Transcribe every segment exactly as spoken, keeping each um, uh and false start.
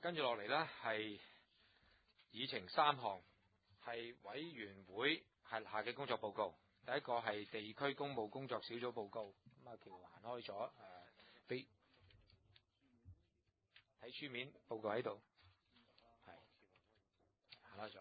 跟住落嚟呢，係議程三項，係委員會轄下嘅工作報告。第一個係地區公務工作小組報告。咁啊，橋行開咗，誒、呃，俾睇書面報告喺度，係行開咗。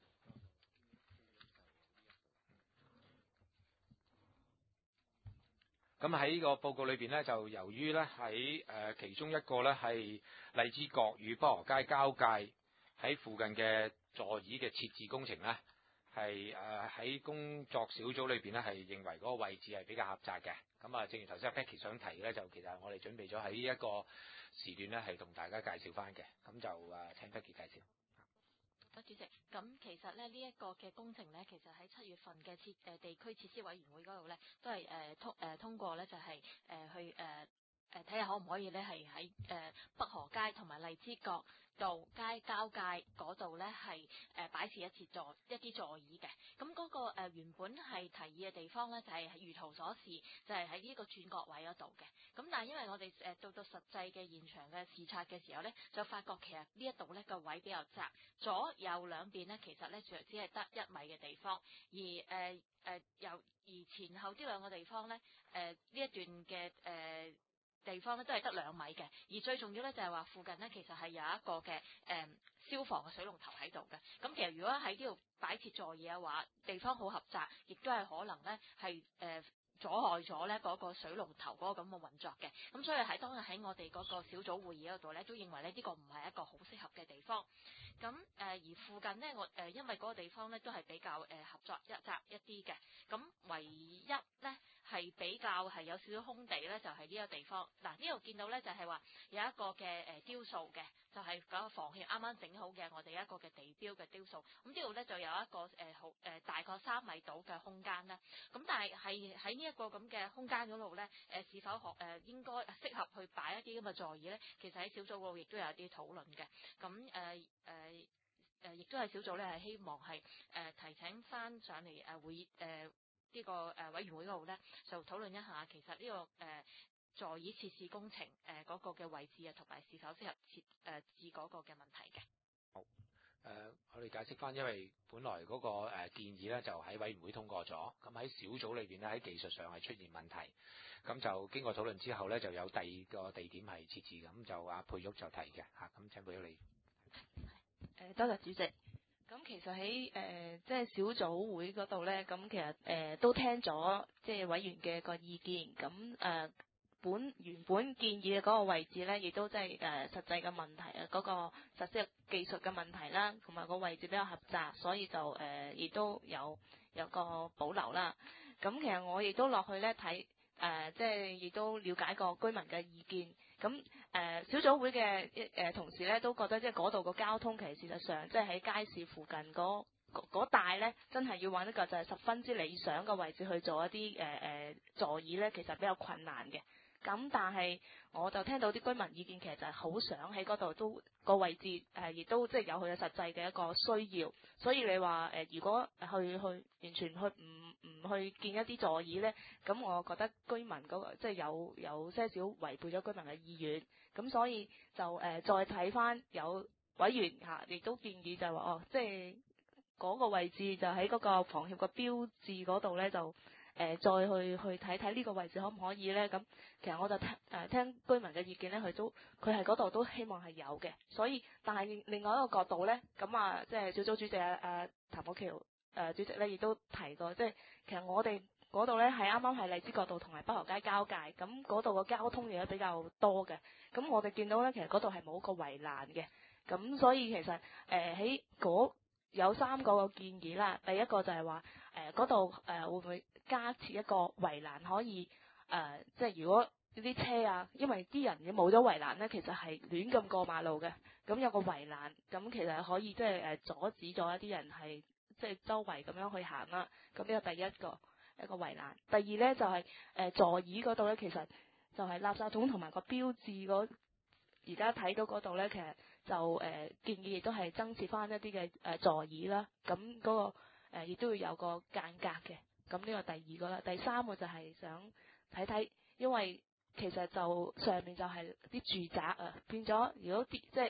咁喺呢個報告裏邊呢，就由於呢喺誒其中一個呢係荔枝角與北河街交界喺附近嘅座椅嘅設置工程呢，係誒喺工作小組裏邊呢係認為嗰個位置係比較狹窄嘅。咁啊，正如頭先阿 Becky 想提嘅呢，就其實我哋準備咗喺呢一個時段呢係同大家介紹翻嘅。咁就誒請 Becky 介紹。 多主席，咁其實咧呢一個嘅工程咧，其實喺七月份嘅設誒地區設施委員會嗰度咧，都係誒通誒通過咧，就係誒去誒誒睇下可唔可以咧係喺誒北河街同埋荔枝角道街交界嗰度咧係誒擺設一次座一啲座椅嘅。咁嗰個誒原本係提議嘅地方咧，就係如圖所示，就係喺呢個轉角位嗰度嘅。咁但係因為我哋誒到到實際嘅現場嘅視察嘅時候咧，就發覺其實呢一度咧個位比較窄，左右兩邊咧其實咧就只係得一米嘅地方，而誒誒由而前後呢兩個地方咧誒呢一段嘅誒。呃地方咧都係得兩米嘅，而最重要咧就係話附近咧其實係有一個嘅誒、呃、消防嘅水龍頭喺度嘅。咁其實如果喺呢度擺設座椅嘅話，地方好狹窄，亦都係可能咧係誒阻礙咗咧嗰個水龍頭嗰個咁嘅運作嘅。咁所以喺當日喺我哋嗰個小組會議嗰度咧，都認為咧呢個唔係一個好適合嘅地方。咁誒、呃、而附近呢，我誒、呃、因為嗰個地方咧都係比較誒、呃、合作一窄一啲嘅。咁唯一咧係比較係有少少空地咧，就係、是、呢個地方。嗱，呢度見到咧就係、是、話有一個嘅誒雕塑嘅，就係、是、嗰個房協啱啱整好嘅我哋一個嘅地標嘅雕塑。咁呢度咧就有一個誒好誒大概三米度嘅空間啦。咁但係係喺呢一個咁嘅空間嗰度咧，誒、呃、是否學誒、呃、應該適合去擺一啲咁嘅座椅咧？其實喺小組嗰度亦都有一啲討論嘅。咁誒誒。呃誒，亦都係小組咧，係希望係誒、呃、提請翻上嚟誒會誒、呃這個、呢個誒委員會嗰度咧，就討論一下其實呢、這個誒、呃、座椅設施工程誒嗰、呃那個嘅位置啊，同埋是否適合設誒置嗰個嘅問題嘅。 好，誒、呃、我哋解釋翻，因為本來嗰、那個誒、呃、建議咧就喺委員會通過咗，咁喺小組裏邊咧喺技術上係出現問題，咁就經過討論之後咧就有第二個地點係設置，咁就阿佩玉就提嘅嚇，咁請佩玉你。 誒，多謝主席。咁其實喺誒、呃、即係小組會嗰度咧，咁其實誒、呃、都聽咗即係委員嘅個意見。咁誒、呃、本原本建議嘅嗰個位置咧，亦都即係誒實際嘅問題啊，嗰、那個實際技術嘅問題啦，同埋個位置比較狹窄，所以就誒亦、呃、都有有個保留啦。咁其實我亦都落去咧睇。誒、呃，即係亦都了解過居民嘅意見，咁誒、呃、小組會嘅誒、呃、同事咧都覺得即係嗰度個交通其實事實上即係喺街市附近嗰嗰帶咧，真係要揾一個就係十分之理想嘅位置去做一啲誒誒座椅咧，其實比較困難嘅。咁但係我就聽到啲居民意見，其實就係好想喺嗰度都個位置誒，亦、呃、都即係有佢嘅實際嘅一個需要。所以你話誒、呃，如果去去完全去唔唔去建一啲座椅咧，咁我覺得居民嗰、那個即係有有些少違背咗居民嘅意願。咁所以就誒、呃、再睇翻有委員嚇，亦、啊、都建議就係話哦，即係嗰個位置就喺嗰個房協個標誌嗰度咧就。誒、呃、再去去睇睇呢個位置可唔可以咧？咁其實我就聽誒、呃、聽居民嘅意見咧，佢都佢係嗰度都希望係有嘅。所以，但係另外一個角度咧，咁啊，即係小組主席啊啊譚寶橋誒主席咧，亦都提過，即係其實我哋嗰度咧係啱啱係荔枝角道同埋北河街交界，咁嗰度個交通亦都比較多嘅。咁我哋見到咧，其實嗰度係冇個圍欄嘅。咁所以其實誒喺嗰有三個建議啦，第一個就係話誒嗰度誒會唔會加設一個圍欄，可以誒、呃、即係如果啲車啊，因為啲人冇咗圍欄咧，其實係亂咁過馬路嘅。咁有個圍欄，咁其實可以即係誒阻止咗一啲人係即係周圍咁樣去行啦。咁呢個第一個一個圍欄。第二咧就係、是、誒、呃、座椅嗰度咧，其實就係垃圾桶同埋個標誌嗰。而家睇到嗰度咧，其實就誒、呃、建議亦都係增設翻一啲嘅誒座椅啦。咁嗰、那個亦、呃、都要有個間隔嘅。咁呢個第二個啦，第三個就係想睇睇，因為其實就上面就係啲住宅啊，變咗如果啲即係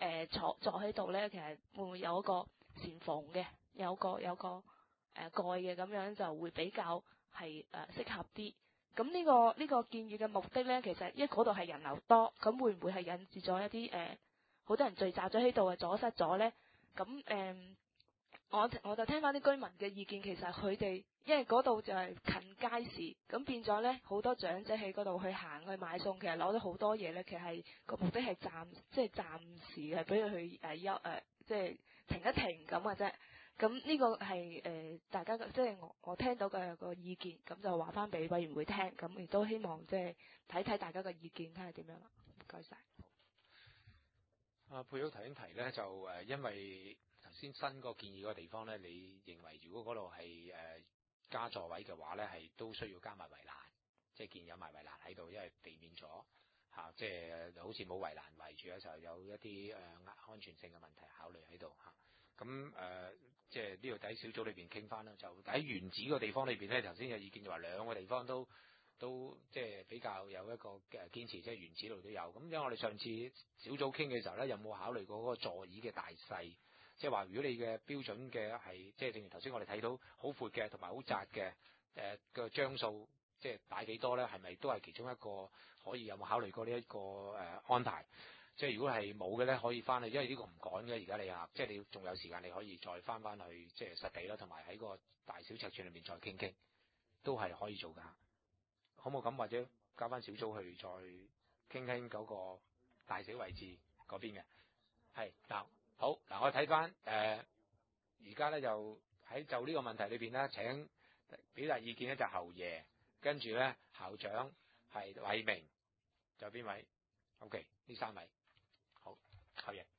誒坐坐喺度咧，其實會唔會有一個簷篷嘅，有個有個誒、呃、蓋嘅咁樣就會比較係誒、呃、適合啲。咁呢、這個呢、這個建議嘅目的咧，其實因為嗰度係人流多，咁會唔會係引致咗一啲誒好多人聚集咗喺度啊，阻塞咗咧？咁誒、呃，我我就聽翻啲居民嘅意見，其實佢哋因為嗰度就係近街市，咁變咗咧好多長者喺嗰度去行去買餸，其實攞咗好多嘢咧，其實係個目的係暫即係暫時係俾佢去誒休誒，即係停一停咁嘅啫。咁呢個係誒、呃、大家嘅，即係我我聽到嘅個意見，咁就話翻俾委員會聽，咁亦都希望即係睇睇大家嘅意見，睇下點樣啦。唔該晒。 阿佩玉頭先提咧，就誒、呃、因為頭先新個建議嗰個地方咧，你認為如果嗰度係誒加座位嘅話咧，係都需要加埋圍欄，即係建議有埋圍欄喺度，因為避免咗嚇、啊，即係好似冇圍欄圍住嘅時候，有一啲誒、呃、安全性嘅問題考慮喺度嚇。咁、啊、誒、呃，即係呢度喺小組裏邊傾翻啦，就喺原址個地方裏邊咧，頭先有意見就話兩個地方都都即係比較有一個嘅堅持，即係原址度都有。咁因為我哋上次小組傾嘅時候咧，有冇考慮過嗰個座椅嘅大細？即係話如果你嘅標準嘅係即係正如頭先我哋睇到好闊嘅同埋好窄嘅誒嘅張數，即係擺幾多咧？係咪都係其中一個可以有冇考慮過呢一個誒、呃、安排？即係如果係冇嘅咧，可以翻去，因為呢個唔趕嘅。而家你啊，即係你仲有時間，你可以再翻翻去即係實地啦，同埋喺個大小尺寸裏面再傾傾，都係可以做㗎。可唔可以咁，或者交翻小組去再傾傾嗰個大小位置嗰邊嘅？係嗱，好嗱，我睇翻誒，而家咧就喺就呢個問題裏邊咧，請表達意見咧就侯爺，跟住咧校長係偉明，仲有邊位 ？OK， 呢三位。好，侯爺。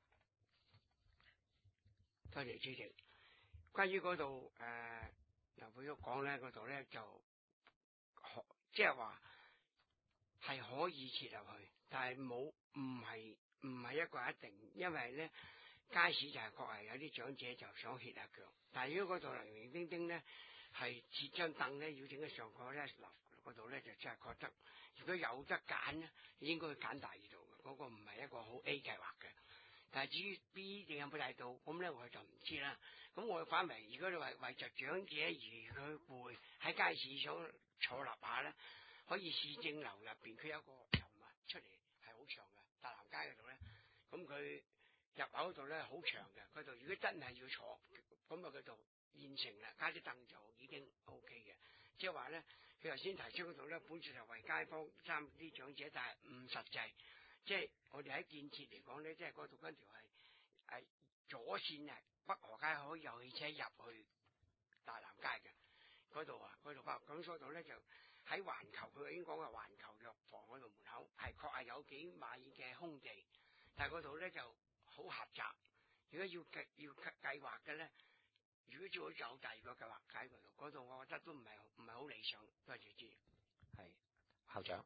多謝主席。關於嗰度誒，劉佩玉講咧，嗰度咧就可即係話係可以設入去，但係冇唔係唔係一個一定，因為咧街市就係確係有啲長者就想歇下腳，但係如果嗰度零零丁丁咧係設張凳咧，要整得上個咧樓嗰度咧就真係覺得，如果有得揀咧，應該揀大二度嘅，嗰、嗰個唔係一個好 A 計劃嘅。但係至於 B 定有冇大到，咁咧我就唔知啦。咁我反為，如果你為為着長者而佢會喺街市想坐立下咧，可以市政樓入邊佢有個油物出嚟係好長嘅，大南街嗰度咧，咁佢入口嗰度咧好長嘅，嗰度如果真係要坐，咁啊嗰度現成啦，加啲凳就已經 O K 嘅。即係話咧，佢頭先提出嗰度咧，本來係為街坊爭啲長者，但係唔實際。即係我哋喺建設嚟講咧，即係嗰度嗰條係係左線啊，北河街可以有汽車入去大南街嘅嗰度啊，嗰度北咁所以度咧就喺環球，佢已經講嘅環球藥房嗰度門口係確係有幾米嘅空地，但係嗰度咧就好狹窄。如果要計要計劃嘅咧，如果最好有第二個計劃喺嗰度，嗰度我覺得都唔係唔係好理想。多謝主席。 係校長。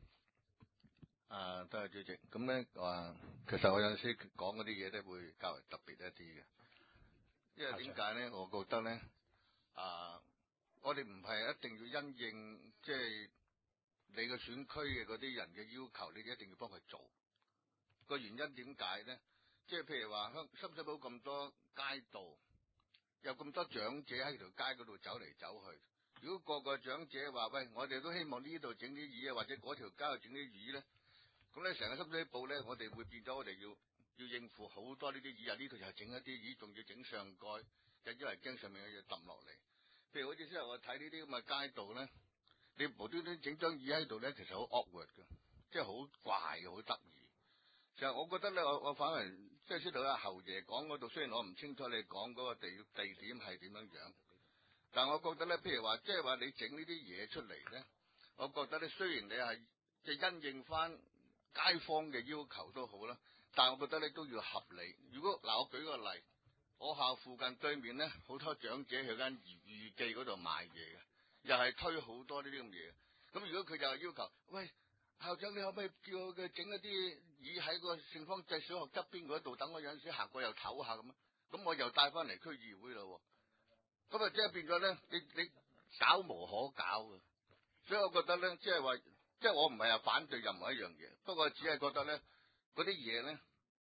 啊，多謝主席。咁咧話，其實我有陣時講嗰啲嘢咧，會較為特別一啲嘅。因為點解咧？我覺得咧，啊，我哋唔係一定要因應即係、就是、你嘅選區嘅嗰啲人嘅要求，你一定要幫佢做。個原因點解咧？即係譬如話，香深水埗咁多街道，有咁多長者喺條街嗰度走嚟走去。如果個個長者話喂，我哋都希望呢度整啲椅啊，或者嗰條街度整啲椅咧。咁咧，成個深水埗咧，我哋會變咗，我哋要要應付好多呢啲椅啊！呢度又整一啲椅，仲要整上蓋，就因為驚上面嘅嘢揼落嚟。譬如好似之後我睇呢啲咁嘅街道咧，你無端端整張椅喺度咧，其實好 awkward 嘅，即係好怪嘅，好得意。其實我覺得咧，我我反而即係知道阿侯爺講嗰度，雖然我唔清楚你講嗰個地地點係點樣樣，但係我覺得咧，譬如話，即係話你整呢啲嘢出嚟咧，我覺得咧，雖然你係即係因應翻街坊嘅要求都好啦，但係我覺得咧都要合理。如果嗱，我舉個例，我校附近對面咧好多長者去間裕裕記嗰度買嘢嘅，又係推好多呢啲咁嘢。咁如果佢就係要求，喂，校長你可唔可以叫佢整一啲椅喺個聖方濟小學側邊嗰度，等我有陣時行過又唞下咁啊？咁我又帶翻嚟區議會咯。咁啊，即係變咗咧，你你搞無可搞嘅。所以我覺得咧，即係話。即係我唔係話反對任何一樣嘢，不過只係覺得咧，嗰啲嘢咧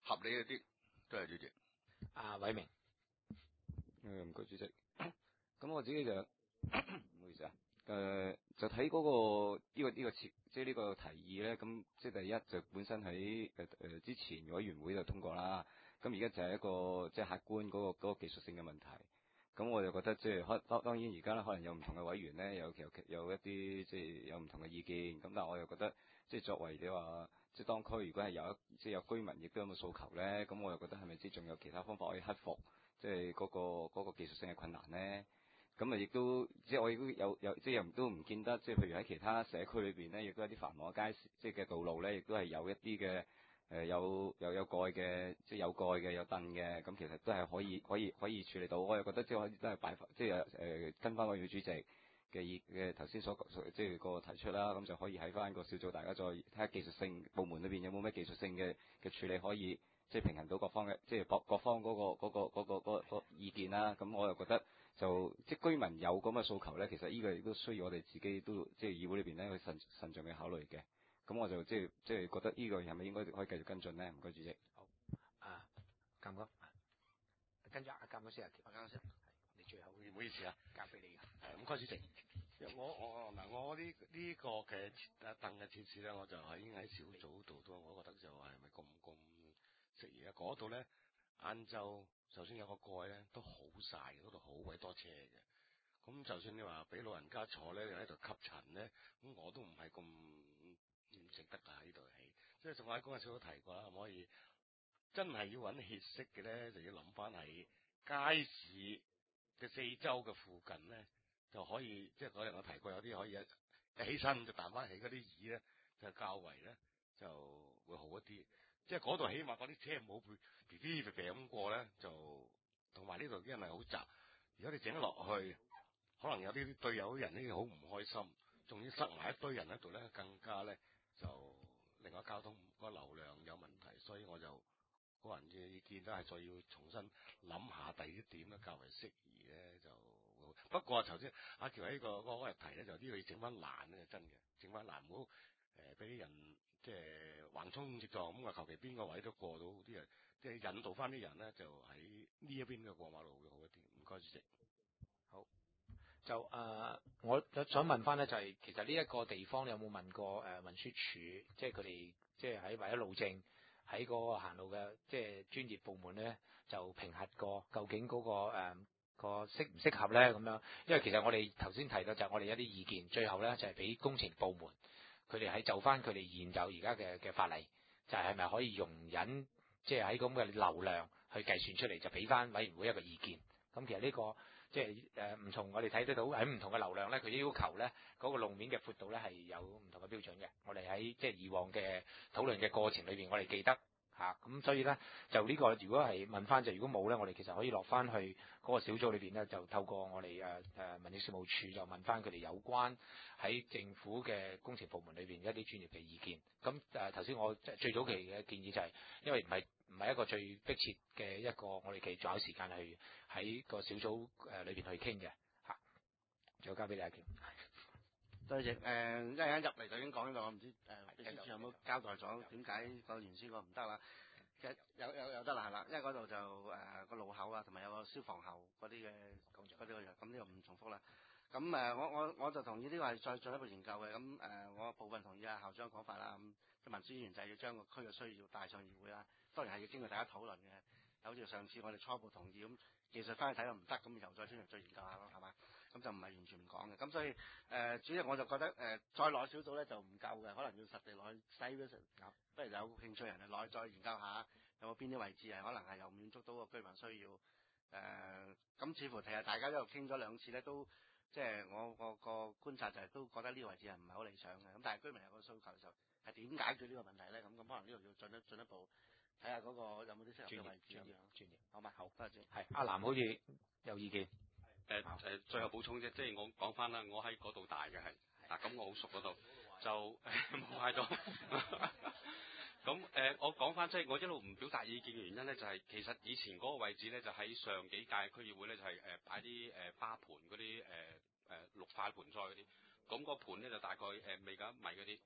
合理一啲。多謝主席。 阿偉明， 誒唔該主席。咁我自己就唔好意思啊。誒、呃、就睇嗰、個呢、呢個呢、呢個設，即係呢個提議咧。咁即係第一就本身喺誒誒之前委員會就通過啦。咁而家就係一個即係客觀嗰、嗰個嗰個技術性嘅問題。咁我就覺得即係可當當然而家咧可能有唔同嘅委員咧有有有一啲即係有唔同嘅意見。咁但係我又覺得即係作為你話即係當區如果係有一即係有居民亦都有咁嘅訴求咧，咁我又覺得係咪先仲有其他方法可以克服即係嗰個嗰個技術性嘅困難咧？咁啊，亦都即係我亦都有有即係又都唔見得，即係譬如喺其他社區裏邊咧，亦都有啲繁忙嘅街市，即係嘅道路咧，亦都係有一啲嘅誒有有有蓋嘅，即係有蓋嘅有凳嘅，咁其實都係可以可以可以處理到。我又覺得即係可以都係擺即係誒、呃、跟翻委員會主席嘅意嘅頭先所即係個提出啦，咁就可以喺翻個小組大家再睇下技術性部門裏邊有冇咩技術性嘅嘅處理可以即係平衡到各方嘅即係各各方嗰個嗰個嗰個嗰個意見啦。咁我又覺得。就即係居民有咁嘅訴求咧，其實呢個亦都需要我哋自己都即係議會裏邊咧去慎慎重嘅考慮嘅。咁我就即係即係覺得呢個係咪應該可以繼續跟進咧？唔該主席。 好，啊，監哥，跟住阿監哥先啊，阿監先，你最後唔好意思啊， 交俾你嘅。 係唔該主席。我我嗱我呢呢個嘅誒凳嘅設施咧，我就係已經喺小組度都，我覺得就係咪咁咁適宜啊？嗰度咧晏晝。就算有個蓋咧，都好曬，嗰度好鬼多車嘅。咁就算你話俾老人家坐咧，又喺度吸塵咧，咁我都唔係咁唔值得㗎喺度起。即係仲喺嗰陣時都提過啦，可唔可以真係要揾歇息嘅咧，就要諗翻喺街市嘅四周嘅附近咧，就可以即係嗰日我提過有啲可以一起身就彈翻起嗰啲椅咧，就較為咧就會好一啲。即係嗰度起碼嗰啲車唔好嗶嗶嗶咁過咧，就同埋呢度啲人係好窄。如果你整落去，可能有啲對有啲人呢好唔開心，仲要塞埋一堆人喺度咧，更加咧就另外交通個流量有問題。所以我就個人嘅意見都係再要重新諗下第二啲點咧較為適宜咧就。不過頭先阿喬喺個嗰日提咧，就呢度要整翻欄咧，真嘅整翻欄唔好誒俾啲人。即係橫衝直撞咁啊！求其邊個位都過到啲人，即係引導翻啲人咧，就喺呢一邊嘅過馬路會好一啲。唔該主席。 好，就誒、呃，我想問翻咧，就係、是、其實呢一個地方，你有冇問過誒、呃、運輸署，即係佢哋即係喺為咗路政喺嗰個行路嘅即係專業部門咧，就評核過究竟嗰、那個誒、呃、個適唔適合咧咁樣？因為其實我哋頭先提到就係我哋一啲意見，最後咧就係、是、俾工程部門。佢哋喺就翻佢哋現有而家嘅嘅法例，就係係咪可以容忍，即係喺咁嘅流量去計算出嚟，就俾翻委員會一個意見。咁其實呢、這個即係誒唔同，我哋睇得到喺唔同嘅流量咧，佢要求咧嗰、那個路面嘅闊度咧係有唔同嘅標準嘅。我哋喺即係以往嘅討論嘅過程裏邊，我哋記得嚇。咁、啊、所以咧就呢、這個如果係問翻就如果冇咧，我哋其實可以落翻去嗰個小組裏邊咧，就透過我哋誒誒民政事務處就問翻佢哋有關喺政府嘅工程部門裏邊一啲專業嘅意見。咁誒頭先我最早期嘅建議就係、是，因為唔係唔係一個最迫切嘅一個，我哋其實仲有時間去喺個小組誒裏邊去傾嘅嚇。最後交俾你阿喬。 多謝誒，一陣間入嚟就已經講呢個，我唔知誒秘書處有冇交代咗點解個原先個唔得啦？其實有有有得啦，係啦，因為嗰度就誒個、呃、路口啊，同埋有個消防喉嗰啲嘅工作嗰啲嘅嘢，咁呢個唔重複啦。咁誒、呃，我我我就同意呢個係再進一步研究嘅。咁誒、呃，我部分同意啊校長講法啦。咁即民主議員就係要將個區嘅需要帶上議會啦。當然係要經過大家討論嘅。好似上次我哋初步同意咁，技術翻去睇又唔得，咁又再專業再研究下咯，係嘛？咁就唔係完全唔講嘅。咁所以誒、呃，主席我就覺得誒、呃，再攞小組咧就唔夠嘅，可能要實地攞去篩嗰時，不如有興趣人嚟攞去再研究下，有冇邊啲位置係可能係又滿足到個居民需要。誒、呃，咁似乎其實大家都傾咗兩次咧，都即係我個個觀察就係都覺得呢個位置係唔係好理想嘅。咁但係居民有個訴求就係點解決呢個問題咧？咁咁可能呢度要進一進一步。睇下嗰個有冇啲適合嘅位置咁樣， 專業好嘛？好，多謝。 係阿南好似有意見。 誒誒，最後補充啫，即係我講翻啦，我喺嗰度大嘅係，嗱咁我好熟嗰度，就冇嗌到。咁誒，我講翻即係我一路唔表達意見嘅原因咧，就係其實以前嗰個位置咧，就喺上幾屆區議會咧，就係誒擺啲誒花盆嗰啲誒誒綠化盆栽嗰啲，咁個盆咧就大概誒未夠一米嗰啲。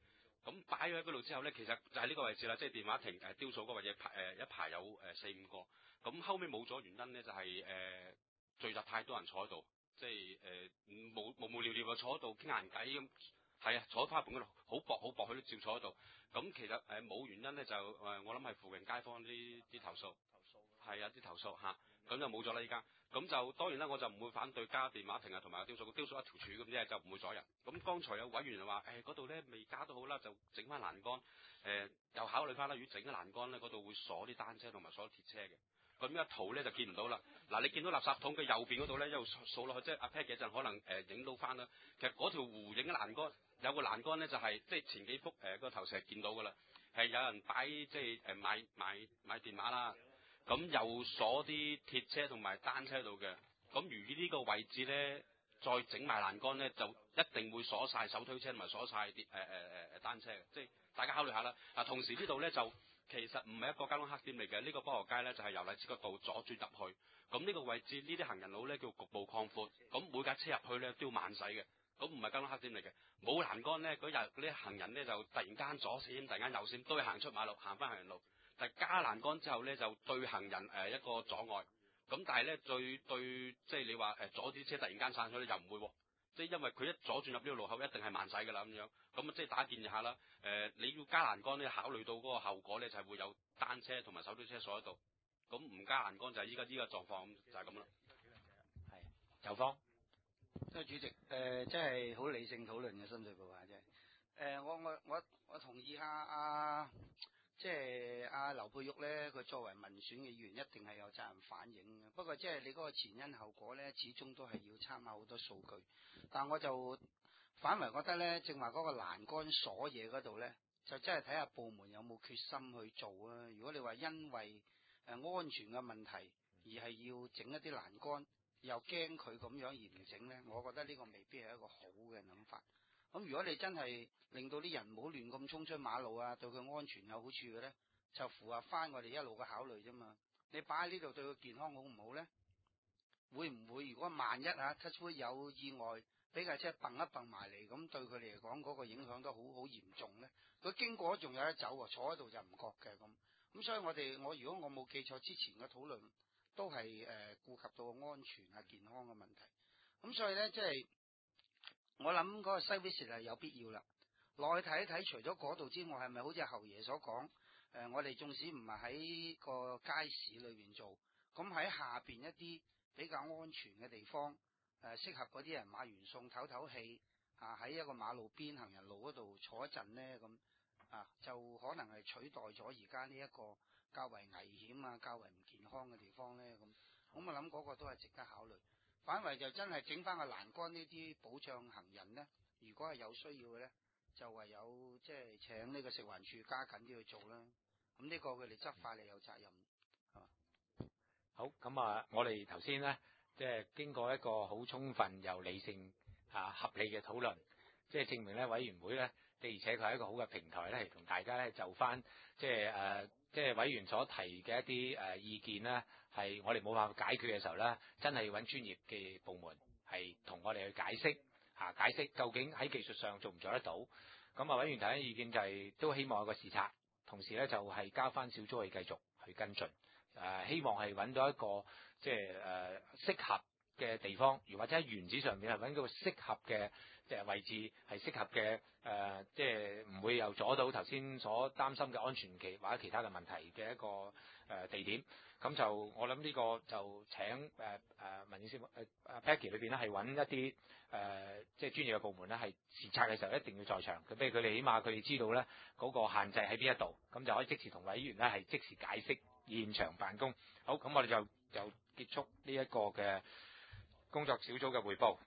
咁擺咗喺嗰度之後咧，其實就係呢個位置啦，即係電話亭誒雕塑嗰個位置排誒一排有誒四五個。咁後尾冇咗原因咧，就係、是、誒、呃、聚集太多人坐喺度，即係誒冇無無聊聊就坐喺度傾閒偈咁。係啊，坐喺花盆嗰度好薄好薄，佢都照坐喺度。咁其實誒冇、呃、原因咧，就誒、呃、我諗係附近街坊啲啲投訴。係啊，啲投訴嚇，咁就冇咗啦依家。咁就當然啦，我就唔會反對加電話亭啊，同埋雕塑，雕塑一條柱咁啫，就唔會阻人。咁剛才有委員就話，誒嗰度咧未加都好啦，就整翻欄杆。誒、呃、又考慮翻啦，如果整咗欄杆咧，嗰度會鎖啲單車同埋鎖鐵車嘅。咁呢一圖咧就見唔到啦。嗱，你見到垃圾桶嘅右邊嗰度咧，一路掃落去，即係阿 Pat 幾陣可能誒影到翻啦。其實嗰條弧形嘅欄杆有個欄杆咧，就係、是、即係前幾幅誒、呃那個頭成日見到噶啦，係有人擺即係誒買買買電話啦。咁又鎖啲鐵車同埋單車度嘅，咁如呢個位置咧，再整埋欄杆咧，就一定會鎖晒手推車同埋鎖晒啲誒誒誒誒單車嘅，即係大家考慮下啦。嗱，同時呢度咧就其實唔係一個交通黑點嚟嘅，呢、這個菠蘿街咧就係由荔枝角道左轉入去，咁呢個位置呢啲行人路咧叫局部擴闊，咁每架車入去咧都要慢駛嘅，咁唔係交通黑點嚟嘅。冇欄杆咧，嗰日嗰啲行人咧就突然間左閃，突然間右閃，都係行出馬路，行翻行人路。但加欄杆之後咧，就對行人誒一個阻礙。咁但係咧，對對即係你話誒阻啲車突然間散咗咧，又唔會喎。即係因為佢一左轉入呢個路口，一定係慢駛㗎啦咁樣。咁啊，即係大家建議下啦。誒、呃，你要加欄杆咧，考慮到嗰個後果咧，就係、是、會有單車同埋手推車鎖喺度。咁唔加欄杆就係依家依個狀況，就係咁啦。 係，就方。 多謝主席，誒、呃，即係好理性討論嘅深水埗啊，真係。誒、呃，我我我我同意下阿。即係阿劉佩玉咧，佢作為民選嘅議員，一定係有責任反映嘅。不過即係你嗰個前因後果咧，始終都係要參考好多數據。但我就反為覺得咧，正話嗰個欄杆鎖嘢嗰度咧，就真係睇下部門有冇決心去做啊。如果你話因為誒安全嘅問題而係要整一啲欄杆，又驚佢咁樣而唔整咧，我覺得呢個未必係一個好嘅諗法。咁如果你真係令到啲人唔好亂咁衝出馬路啊，對佢安全有好處嘅咧，就符合翻我哋一路嘅考慮啫嘛。你擺喺呢度對佢健康好唔好咧？會唔會如果萬一啊 touch wood 有意外，俾架車蹦一蹦埋嚟，咁對佢嚟講嗰個影響都好好嚴重咧？佢經過仲有得走喎，坐喺度就唔覺嘅咁。咁所以我哋我如果我冇記錯之前嘅討論都係誒、呃、顧及到安全啊健康嘅問題。咁所以咧即係。我諗嗰個 service 係有必要啦，落去睇一睇，除咗嗰度之外，係咪好似侯爺所講？誒、呃，我哋縱使唔係喺個街市裏邊做，咁喺下邊一啲比較安全嘅地方，誒、呃，適合嗰啲人買完餸唞唞氣，啊，喺一個馬路邊行人路嗰度坐一陣咧，咁啊，就可能係取代咗而家呢一個較為危險啊、較為唔健康嘅地方咧，咁，咁我諗嗰個都係值得考慮。反為就真係整翻個欄杆呢啲保障行人咧，如果係有需要嘅咧，就唯有即係請呢個食環署加緊啲去做啦。咁呢個佢哋執法你有責任，係嘛？ 好，咁啊，我哋頭先咧，即係經過一個好充分又理性啊合理嘅討論，即係證明咧委員會咧的而且確係一個好嘅平台咧，係同大家咧就翻即係誒即係委員所提嘅一啲誒意見咧。係我哋冇辦法解決嘅時候咧，真係要揾專業嘅部門係同我哋去解釋嚇，解釋究竟喺技術上做唔做得到。咁啊，委員提嘅意見就係、是、都希望有個視察，同時咧就係、是、交翻小組去繼續去跟進。誒、呃，希望係揾到一個即係誒適合嘅地方，如或者喺原址上面係揾到個適合嘅即係位置，係適合嘅誒、呃，即係唔會又阻到頭先所擔心嘅安全期或者其他嘅問題嘅一個誒、呃、地點。咁就我諗呢個就請誒誒、呃、民政事務誒誒 Peggy 裏邊咧係揾一啲誒、呃、即係專業嘅部門咧係視察嘅時候一定要在場，咁譬如佢哋起碼佢哋知道咧嗰、那個限制喺邊一度，咁就可以即時同委員咧係即時解釋，現場辦公。好，咁我哋就就結束呢一個嘅工作小組嘅彙報。